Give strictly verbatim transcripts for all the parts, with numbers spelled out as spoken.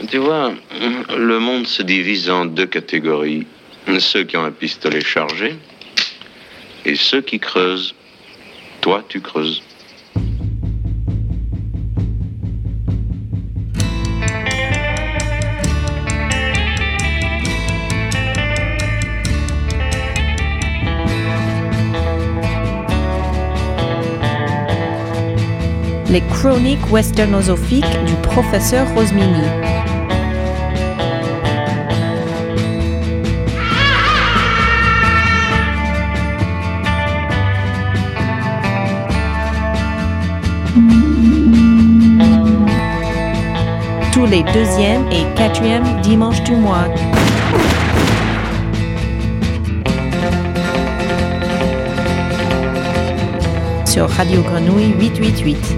Tu vois, le monde se divise en deux catégories. Ceux qui ont un pistolet chargé et ceux qui creusent. Toi, tu creuses. Les chroniques westernosophiques du professeur Rosmini. Tous les deuxième et quatrième dimanches du mois. Sur Radio Grenouille huit cent quatre-vingt-huit.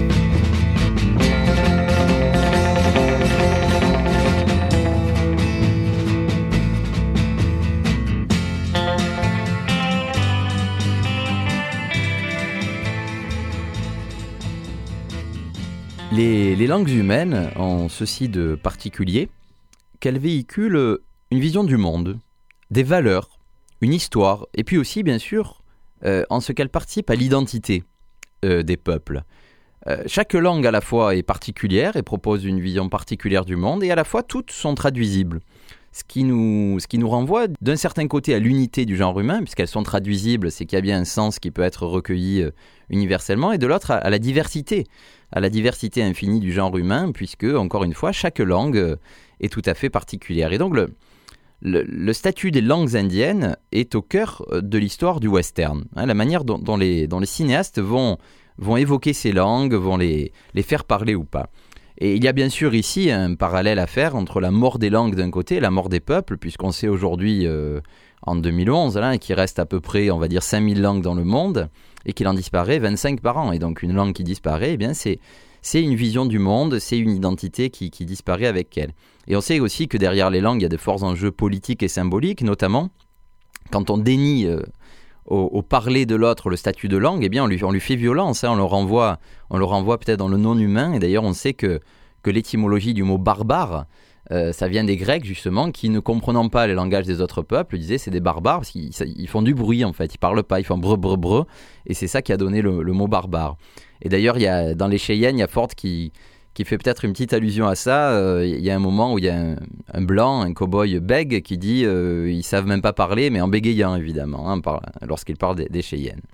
Les, les langues humaines ont ceci de particulier qu'elles véhiculent une vision du monde, des valeurs, une histoire, et puis aussi, bien sûr, euh, en ce qu'elles participent à l'identité euh, des peuples. Euh, chaque langue, à la fois, est particulière et propose une vision particulière du monde, et à la fois, toutes sont traduisibles. Ce qui nous, ce qui nous renvoie, d'un certain côté, à l'unité du genre humain, puisqu'elles sont traduisibles, c'est qu'il y a bien un sens qui peut être recueilli euh, universellement, et de l'autre, à, à la diversité, à la diversité infinie du genre humain, puisque, encore une fois, chaque langue euh, est tout à fait particulière. Et donc, le, le, le statut des langues indiennes est au cœur de l'histoire du western. Hein, la manière dont, dont, les, dont les cinéastes vont, vont évoquer ces langues, vont les, les faire parler ou pas. Et il y a bien sûr ici un parallèle à faire entre la mort des langues d'un côté et la mort des peuples, puisqu'on sait aujourd'hui, euh, en deux mille onze, là, qu'il reste à peu près, on va dire, cinq mille langues dans le monde, et qu'il en disparaît vingt-cinq par an. Et donc une langue qui disparaît, eh bien c'est, c'est une vision du monde, c'est une identité qui, qui disparaît avec elle. Et on sait aussi que derrière les langues, il y a de forts enjeux politiques et symboliques, notamment quand on dénie euh, au, au parler de l'autre le statut de langue, eh bien on lui, on lui fait violence, hein, on le renvoie, on le renvoie peut-être dans le non-humain. Et d'ailleurs on sait que, que l'étymologie du mot barbare, Euh, ça vient des Grecs justement qui, ne comprenant pas les langages des autres peuples, disaient c'est des barbares parce qu'ils ils font du bruit en fait, ils parlent pas, ils font breu breu breu, et c'est ça qui a donné le, le mot barbare. Et d'ailleurs il y a, dans les Cheyennes, il y a Ford qui, qui fait peut-être une petite allusion à ça. Euh, il y a un moment où il y a un, un blanc, un cow-boy bègue qui dit euh, ils savent même pas parler, mais en bégayant évidemment, hein, par, lorsqu'il parle des, des Cheyennes.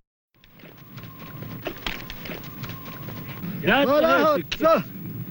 Voilà, ça.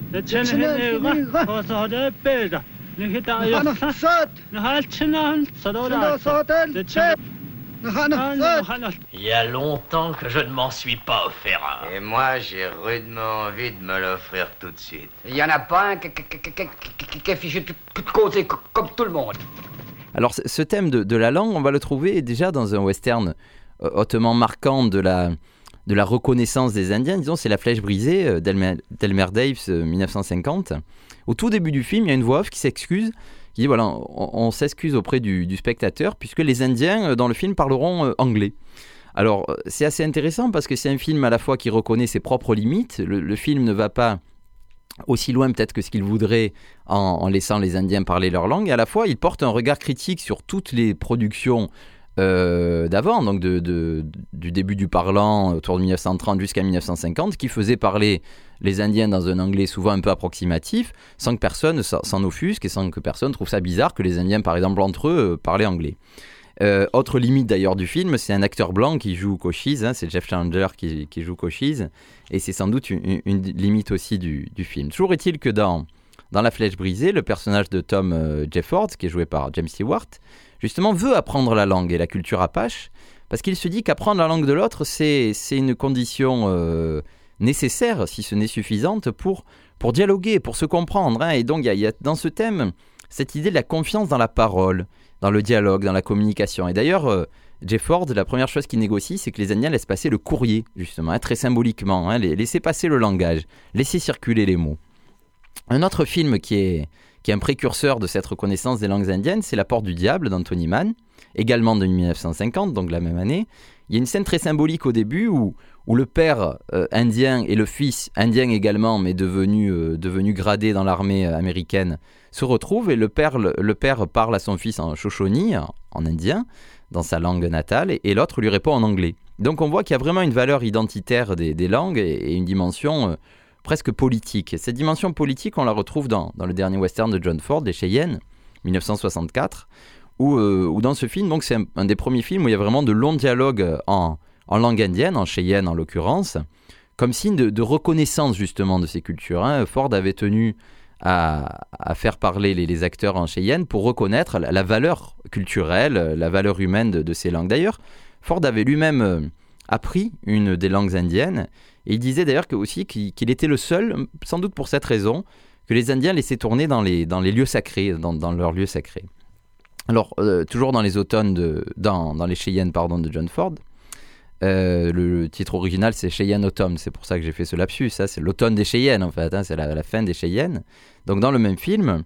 Il y a longtemps que je ne m'en suis pas offert un. Et moi, j'ai rudement envie de me l'offrir tout de suite. Il n'y en a pas un qui, qui, qui, qui, qui, qui est fiché de côté comme tout le monde. Alors ce thème de, de la langue, on va le trouver déjà dans un western hautement marquant de la... de la reconnaissance des Indiens, disons, c'est La Flèche brisée d'Elmer, d'Elmer Daves, dix-neuf cent cinquante. Au tout début du film, il y a une voix off qui s'excuse, qui dit voilà, on, on s'excuse auprès du, du spectateur, puisque les Indiens, dans le film, parleront euh, anglais. Alors, c'est assez intéressant, parce que c'est un film à la fois qui reconnaît ses propres limites. Le, le film ne va pas aussi loin peut-être que ce qu'il voudrait en, en laissant les Indiens parler leur langue, et à la fois, il porte un regard critique sur toutes les productions Euh, d'avant, donc de, de, du début du parlant autour de dix-neuf cent trente jusqu'à dix-neuf cent cinquante, qui faisait parler les Indiens dans un anglais souvent un peu approximatif, sans que personne s'en offusque et sans que personne trouve ça bizarre que les Indiens, par exemple, entre eux, parlaient anglais. Euh, autre limite d'ailleurs du film, c'est un acteur blanc qui joue Cochise, hein, c'est Jeff Challenger qui, qui joue Cochise, et c'est sans doute une, une limite aussi du, du film. Toujours est-il que dans, dans La Flèche brisée, le personnage de Tom euh, Jeffords, qui est joué par James Stewart, justement veut apprendre la langue et la culture apache, parce qu'il se dit qu'apprendre la langue de l'autre, c'est, c'est une condition euh, nécessaire, si ce n'est suffisante, pour, pour dialoguer, pour se comprendre. Hein. Et donc, il y a, y a dans ce thème cette idée de la confiance dans la parole, dans le dialogue, dans la communication. Et d'ailleurs, euh, Jeffords, la première chose qu'il négocie, c'est que les Indiens laissent passer le courrier, justement, hein, très symboliquement, hein, laisser passer le langage, laisser circuler les mots. Un autre film qui est... qui est un précurseur de cette reconnaissance des langues indiennes, c'est La Porte du Diable d'Anthony Mann, également de dix-neuf cent cinquante, donc la même année. Il y a une scène très symbolique au début où, où le père euh, indien et le fils indien également, mais devenu, euh, devenu gradé dans l'armée américaine, se retrouvent et le père, le, le père parle à son fils en Shoshone, en, en indien, dans sa langue natale, et, et l'autre lui répond en anglais. Donc on voit qu'il y a vraiment une valeur identitaire des, des langues et, et une dimension euh, presque politique. Cette dimension politique, on la retrouve dans, dans le dernier western de John Ford, Les Cheyennes, dix-neuf cent soixante-quatre, où, euh, où dans ce film, donc c'est un, un des premiers films où il y a vraiment de longs dialogues en, en langue indienne, en cheyenne en l'occurrence, comme signe de, de reconnaissance justement de ces cultures. Hein. Ford avait tenu à, à faire parler les, les acteurs en cheyenne pour reconnaître la, la valeur culturelle, la valeur humaine de, de ces langues. D'ailleurs, Ford avait lui-même euh, appris une des langues indiennes, et il disait d'ailleurs que, aussi qu'il, qu'il était le seul, sans doute pour cette raison, que les Indiens laissaient tourner dans les, dans les lieux sacrés, dans, dans leurs lieux sacrés. Alors, euh, toujours dans les automnes, de, dans, dans les Cheyennes pardon, de John Ford, euh, le, le titre original c'est Cheyenne Autumn, c'est pour ça que j'ai fait ce lapsus, ça, c'est l'automne des Cheyennes en fait, hein, c'est la, la fin des Cheyennes. Donc dans le même film,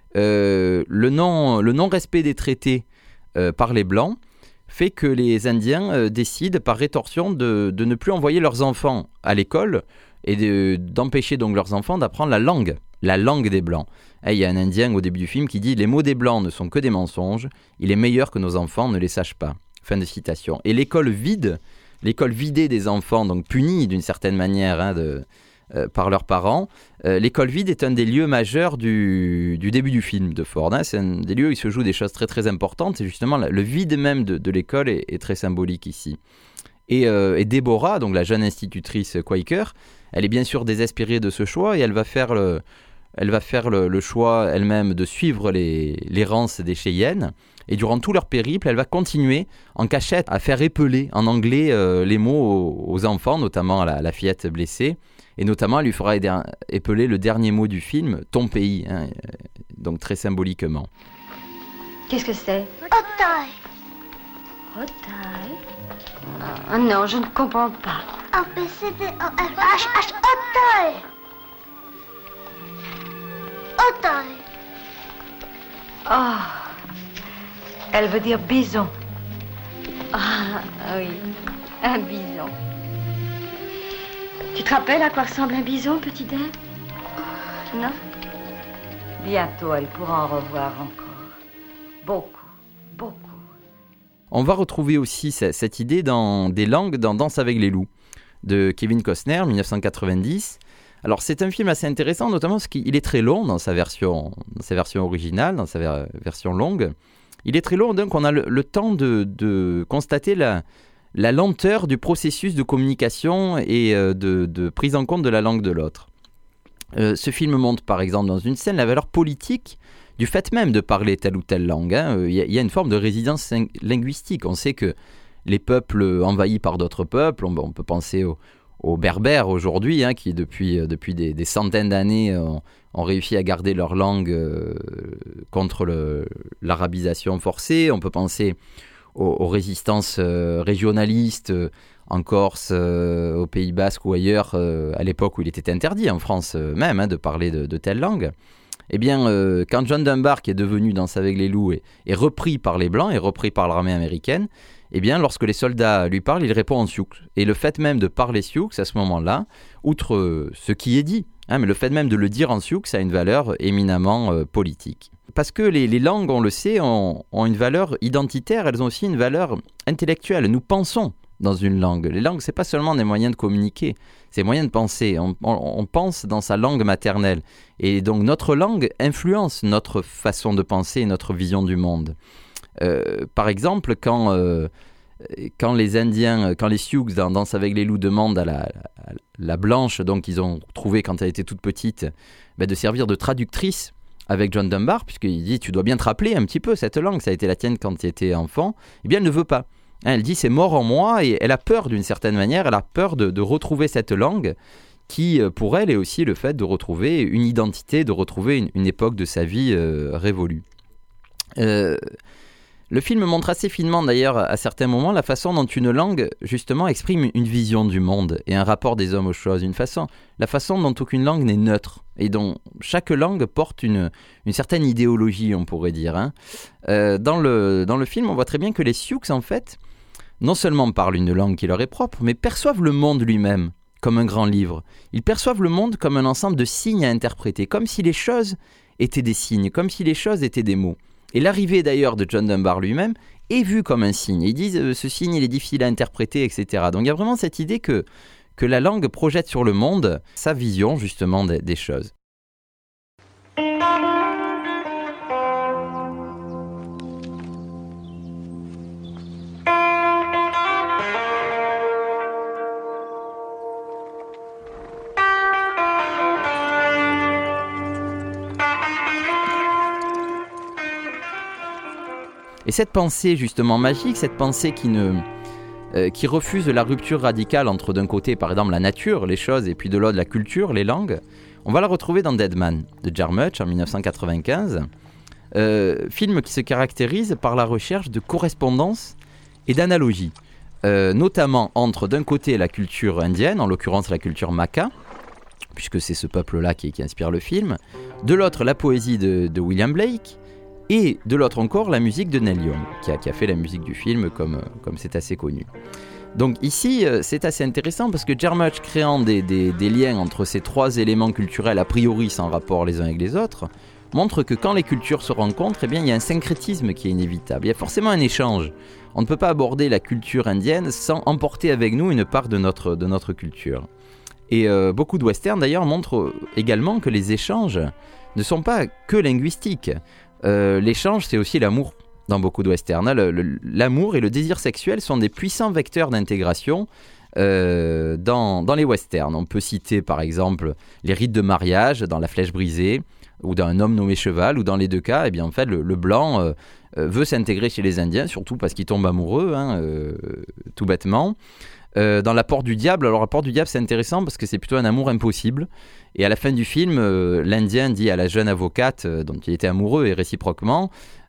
euh, le, non, le non-respect des traités euh, par les Blancs fait que les Indiens euh, décident par rétorsion de, de ne plus envoyer leurs enfants à l'école et de, d'empêcher donc leurs enfants d'apprendre la langue, la langue des Blancs. Il y a un Indien au début du film qui dit « Les mots des Blancs ne sont que des mensonges, il est meilleur que nos enfants ne les sachent pas ». Fin de citation. Et l'école vide, l'école vidée des enfants, donc punie d'une certaine manière hein, de, euh, par leurs parents, euh, l'école vide est un des lieux majeurs du, du début du film de Ford. Hein. C'est un des lieux où il se joue des choses très très importantes, et justement le vide même de, de l'école est, est très symbolique ici. Et, euh, et Déborah, donc la jeune institutrice Quaker, elle est bien sûr désespérée de ce choix, et elle va faire le... Elle va faire le, le choix elle-même de suivre les, l'errance des Cheyennes. Et durant tout leur périple, elle va continuer en cachette à faire épeler en anglais euh, les mots aux, aux enfants, notamment à la, la fillette blessée. Et notamment, elle lui fera éder, épeler le dernier mot du film, ton pays, hein, donc très symboliquement. Qu'est-ce que c'est? Otaï. Otaï? Ah non, je ne comprends pas. A, B, C, D, O, F, H, H, Otaï. Otaï. Oh, elle veut dire bison. Ah, oui, un bison. Tu te rappelles à quoi ressemble un bison, petit Dan? Non? Bientôt, elle pourra en revoir encore. Beaucoup, beaucoup. On va retrouver aussi cette, cette idée dans des langues dans Danse avec les loups de Kevin Costner, dix-neuf cent quatre-vingt-dix. Alors c'est un film assez intéressant, notamment parce qu'il est très long dans sa version, dans sa version originale, dans sa ver- version longue. Il est très long, donc on a le, le temps de, de constater la, la lenteur du processus de communication et euh, de, de prise en compte de la langue de l'autre. Euh, ce film montre par exemple dans une scène la valeur politique du fait même de parler telle ou telle langue. Hein. Il y a, il y a une forme de résidence linguistique. On sait que les peuples envahis par d'autres peuples, on, on peut penser au aux Berbères aujourd'hui, hein, qui depuis, euh, depuis des, des centaines d'années euh, ont, ont réussi à garder leur langue euh, contre le, l'arabisation forcée. On peut penser aux, aux résistances euh, régionalistes euh, en Corse, euh, au Pays Basque ou ailleurs, euh, à l'époque où il était interdit, en France euh, même, hein, de parler de, de telle langue. Eh bien, euh, quand John Dunbar, qui est devenu Danse avec les loups, est, est repris par les Blancs, est repris par l'armée américaine, eh bien, lorsque les soldats lui parlent, il répond en sioux. Et le fait même de parler sioux, à ce moment-là, outre ce qui est dit, hein, mais le fait même de le dire en sioux, ça a une valeur éminemment euh, politique. Parce que les, les langues, on le sait, ont, ont une valeur identitaire, elles ont aussi une valeur intellectuelle. Nous pensons dans une langue. Les langues, c'est pas seulement des moyens de communiquer, c'est des moyens de penser. On, on, on pense dans sa langue maternelle. Et donc, notre langue influence notre façon de penser et notre vision du monde. Euh, par exemple, quand, euh, quand les Indiens, quand les Sioux dans Danse avec les loups demandent à la, à la blanche, donc ils ont trouvé quand elle était toute petite, ben de servir de traductrice avec John Dunbar, puisqu'il dit tu dois bien te rappeler un petit peu cette langue, ça a été la tienne quand tu étais enfant, eh bien elle ne veut pas. Hein, elle dit c'est mort en moi, et elle a peur d'une certaine manière, elle a peur de, de retrouver cette langue qui pour elle est aussi le fait de retrouver une identité, de retrouver une, une époque de sa vie euh, révolue. Euh, Le film montre assez finement d'ailleurs à certains moments la façon dont une langue justement exprime une vision du monde et un rapport des hommes aux choses, une façon, la façon dont aucune langue n'est neutre et dont chaque langue porte une, une certaine idéologie, on pourrait dire. Hein. Euh, dans, le, dans le film, on voit très bien que les Sioux en fait non seulement parlent une langue qui leur est propre, mais perçoivent le monde lui-même comme un grand livre. Ils perçoivent le monde comme un ensemble de signes à interpréter, comme si les choses étaient des signes, comme si les choses étaient des mots. Et l'arrivée d'ailleurs de John Dunbar lui-même est vue comme un signe. Ils disent euh, ce signe il est difficile à interpréter, et cetera. Donc il y a vraiment cette idée que, que la langue projette sur le monde sa vision justement des, des choses. Et cette pensée justement magique, cette pensée qui, ne, euh, qui refuse la rupture radicale entre d'un côté par exemple la nature, les choses, et puis de l'autre la culture, les langues, on va la retrouver dans Dead Man de Jarmusch en dix-neuf cent quatre-vingt-quinze, euh, film qui se caractérise par la recherche de correspondance et d'analogie, euh, notamment entre d'un côté la culture indienne, en l'occurrence la culture Makah, puisque c'est ce peuple-là qui, qui inspire le film, de l'autre la poésie de, de William Blake, et de l'autre encore, la musique de Neil Young, qui a, qui a fait la musique du film, comme, comme c'est assez connu. Donc ici, c'est assez intéressant parce que Jarmusch, créant des, des, des liens entre ces trois éléments culturels a priori sans rapport les uns avec les autres, montre que quand les cultures se rencontrent, eh bien, il y a un syncrétisme qui est inévitable. Il y a forcément un échange. On ne peut pas aborder la culture indienne sans emporter avec nous une part de notre, de notre culture. Et euh, beaucoup de westerns d'ailleurs montrent également que les échanges ne sont pas que linguistiques. Euh, l'échange, c'est aussi l'amour dans beaucoup de westerns. Le, le, l'amour et le désir sexuel sont des puissants vecteurs d'intégration euh, dans, dans les westerns. On peut citer par exemple les rites de mariage dans La Flèche brisée ou dans Un homme nommé Cheval, ou dans les deux cas, eh bien, en fait, le, le blanc euh, veut s'intégrer chez les Indiens, surtout parce qu'il tombe amoureux, hein, euh, tout bêtement. Euh, dans La Porte du Diable, alors La Porte du Diable c'est intéressant parce que c'est plutôt un amour impossible, et à la fin du film euh, l'Indien dit à la jeune avocate euh, dont il était amoureux et réciproquement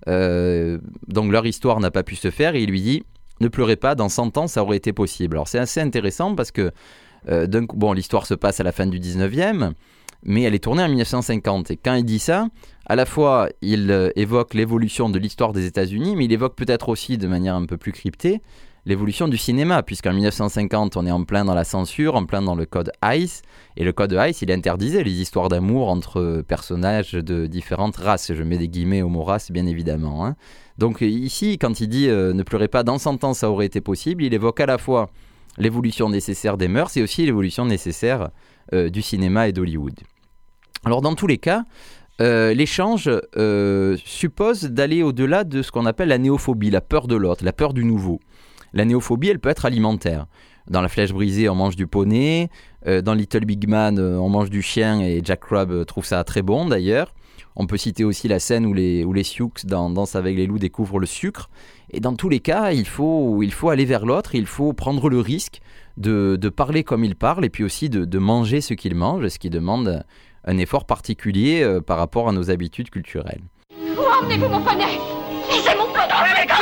euh, donc leur histoire n'a pas pu se faire, et il lui dit ne pleurez pas, dans cent ans ça aurait été possible. Alors c'est assez intéressant parce que euh, d'un coup, bon, l'histoire se passe à la fin du dix-neuvième, mais elle est tournée en dix-neuf cent cinquante, et quand il dit ça, à la fois il euh, évoque l'évolution de l'histoire des États-Unis, mais il évoque peut-être aussi de manière un peu plus cryptée l'évolution du cinéma, puisqu'en dix-neuf cent cinquante, on est en plein dans la censure, en plein dans le code Hays, et le code Hays, il interdisait les histoires d'amour entre personnages de différentes races. Je mets des guillemets au mot race, bien évidemment. Hein. Donc ici, quand il dit euh, « ne pleurez pas, dans cent ans, ça aurait été possible », il évoque à la fois l'évolution nécessaire des mœurs et aussi l'évolution nécessaire euh, du cinéma et d'Hollywood. Alors dans tous les cas, Euh, l'échange euh, suppose d'aller au-delà de ce qu'on appelle la néophobie, la peur de l'autre, la peur du nouveau. La néophobie, elle peut être alimentaire. Dans La Flèche brisée, on mange du poney. Euh, dans Little Big Man, euh, on mange du chien, et Jack Crabb euh, trouve ça très bon d'ailleurs. On peut citer aussi la scène où les, où les Sioux dans Danse avec les loups découvrent le sucre. Et dans tous les cas, il faut, il faut aller vers l'autre, il faut prendre le risque de, de parler comme il parle, et puis aussi de, de manger ce qu'il mange, ce qui demande un effort particulier euh, par rapport à nos habitudes culturelles. Où emmenez-vous mon poney? Laissez mon poney!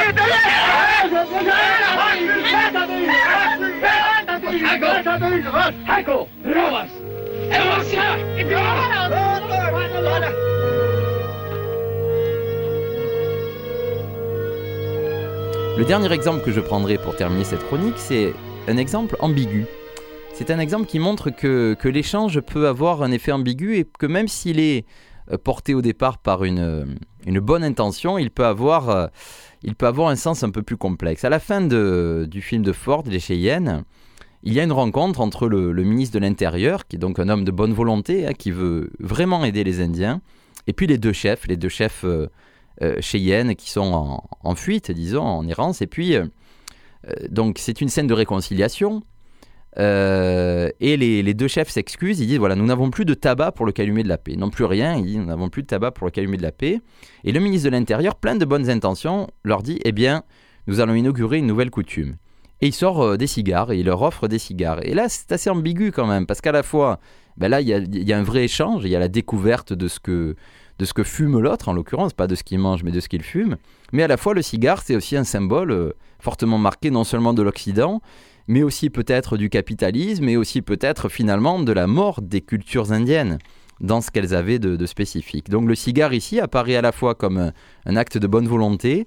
Le dernier exemple que je prendrai pour terminer cette chronique, c'est un exemple ambigu. C'est un exemple qui montre que, que l'échange peut avoir un effet ambigu, et que même s'il est porté au départ par une, une bonne intention, il peut, avoir, il peut avoir un sens un peu plus complexe. À la fin de, du film de Ford, Les Cheyennes, il y a une rencontre entre le, le ministre de l'Intérieur, qui est donc un homme de bonne volonté, hein, qui veut vraiment aider les Indiens, et puis les deux chefs, les deux chefs euh, euh, Cheyennes qui sont en, en fuite, disons, en errance. Et puis, euh, donc c'est une scène de réconciliation. Euh, et les, les deux chefs s'excusent, ils disent voilà, nous n'avons plus de tabac pour le calumet de la paix, non plus rien, ils disent nous n'avons plus de tabac pour le calumet de la paix. Et le ministre de l'Intérieur, plein de bonnes intentions, leur dit eh bien, nous allons inaugurer une nouvelle coutume. Et il sort euh, des cigares, et il leur offre des cigares. Et là, c'est assez ambigu quand même, parce qu'à la fois, ben là, il y a, y a un vrai échange, il y a la découverte de ce que, de ce que fume l'autre, en l'occurrence, pas de ce qu'il mange, mais de ce qu'il fume. Mais à la fois, le cigare, c'est aussi un symbole euh, fortement marqué, non seulement de l'Occident, mais aussi peut-être du capitalisme, et aussi peut-être finalement de la mort des cultures indiennes dans ce qu'elles avaient de, de spécifique. Donc le cigare ici apparaît à la fois comme un, un acte de bonne volonté,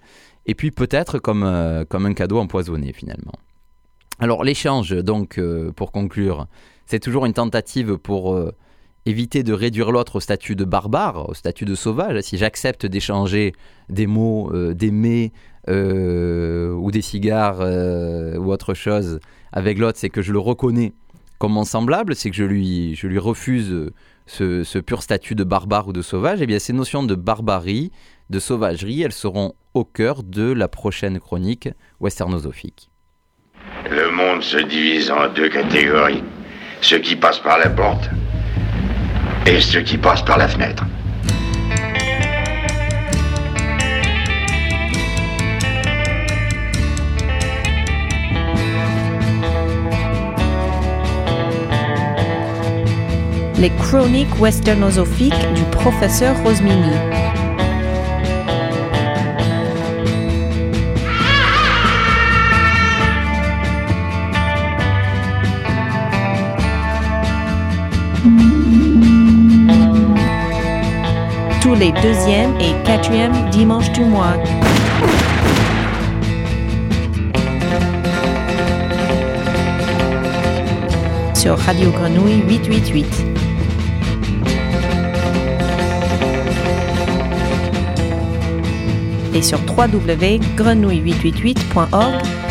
et puis peut-être comme, euh, comme un cadeau empoisonné finalement. Alors l'échange, donc, euh, pour conclure, c'est toujours une tentative pour euh, éviter de réduire l'autre au statut de barbare, au statut de sauvage. Si j'accepte d'échanger des mots, euh, des mets euh, ou des cigares euh, ou autre chose avec l'autre, c'est que je le reconnais comme mon semblable, c'est que je lui, je lui refuse ce, ce pur statut de barbare ou de sauvage. Eh bien, ces notions de barbarie, de sauvagerie, elles seront au cœur de la prochaine chronique westernosophique. Le monde se divise en deux catégories. Ceux qui passent par la porte et ceux qui passent par la fenêtre. Les chroniques westernosophiques du professeur Rosmini. Tous les deuxièmes et quatrièmes dimanches du mois. Sur Radio Grenouille huit cent quatre-vingt-huit. Et sur w w w point grenouille huit cent quatre-vingt-huit point org